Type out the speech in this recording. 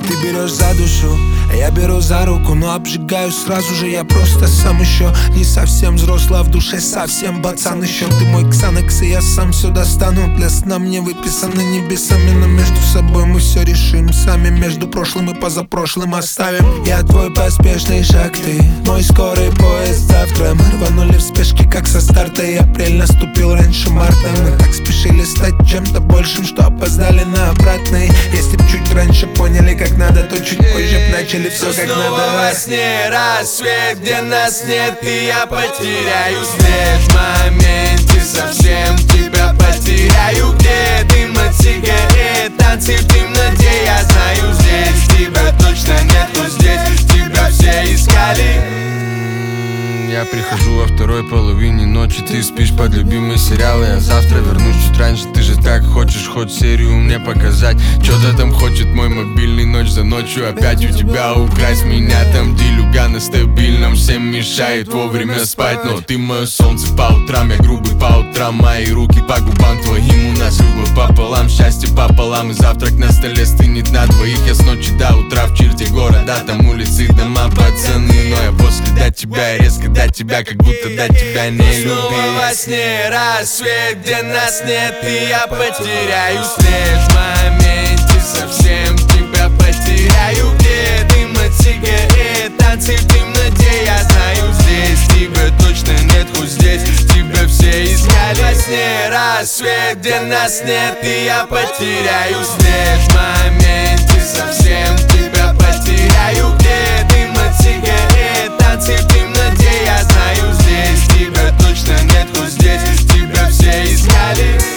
Ты берешь за душу, а я беру за руку, но обжигаю сразу же. Я просто сам еще не совсем взрослый, а в душе совсем пацан еще. Ты мой ксанекс, и я сам все достану. Для сна мне выписаны небесами, но между собой мы все решим сами. Между прошлым и позапрошлым оставим. Я твой поспешный шаг, ты мой скорый поезд завтра. Мы рванули в спешке, как со старта, и апрель наступил раньше марта. Мы так спешили стать чем-то большим, что опоздали на обратный. Если б чуть раньше поняли, как надо, то чуть позже б начали все как надо. Во сне рассвет, где нас нет, и я потеряю след. В моменте совсем тебя потеряю. Где дым от сигарет, танцы в темноте. Я знаю, здесь тебя точно нету, здесь тебя все искали. Я прихожу во второй половине ночи, ты спишь под любимый сериал. Я завтра вернусь чуть раньше, ты же так хочешь хоть серию мне показать. Чё-то там хочет мой мобильный ночь за ночью опять у тебя украсть меня. Там делюга на стабильном, всем мешает вовремя спать. Но ты мое солнце по утрам, я грубый по утрам. Мои руки по губам твоим, у нас любовь пополам, счастье пополам. И завтрак на столе стынет на двоих. Я с ночи до утра в черте города, там улицы, дома, пацаны. Но я после до тебя, я резко до тебя, как будто до тебя не любил. Снова во сне рассвет, где нас нет, и я потеряю след. В моменте совсем тебя потеряю. Где дым от сигарет, танцы в темноте. Я знаю, здесь тебя точно нет, хоть здесь тебя все искали. Во сне рассвет, где нас нет, и я потеряю след. В моменте совсем тебя потеряю. Где дым от сигарет, танцы в темноте. Я знаю, здесь тебя точно нет, хоть здесь тебя все искали.